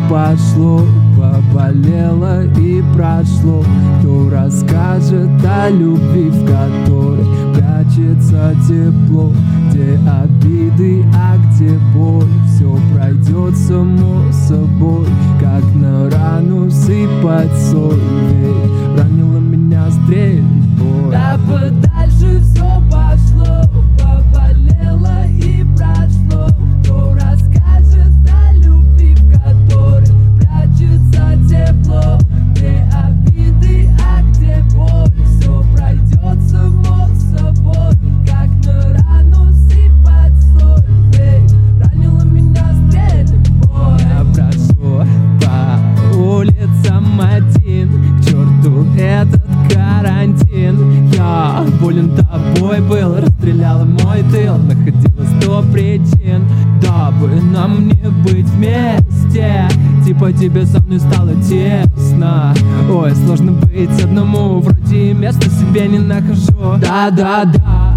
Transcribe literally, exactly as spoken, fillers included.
пошло, поболело и прошло. Кто расскажет о любви, в которой прячется тепло, где обиды, а где боль? Все пройдет само собой, как на рану сыпать соль. Ведь ранила меня стрельбой. Да подальше все пошло, поболело и прошло. Кто расскажет о любви, в которой прячется тепло, где обиды, а где боль? Все пройдет само собой, как на рану сыпать соль. Ведь ранила меня стрельбой. Я прошу по улицам один, к черту этот карантин. Я болен тобой был, расстреляла мой тыл, находила сто причин, дабы нам не быть вместе. Типа тебе со мной стало тесно. Ой, сложно быть одному, вроде места себе не нахожу. Да-да-да.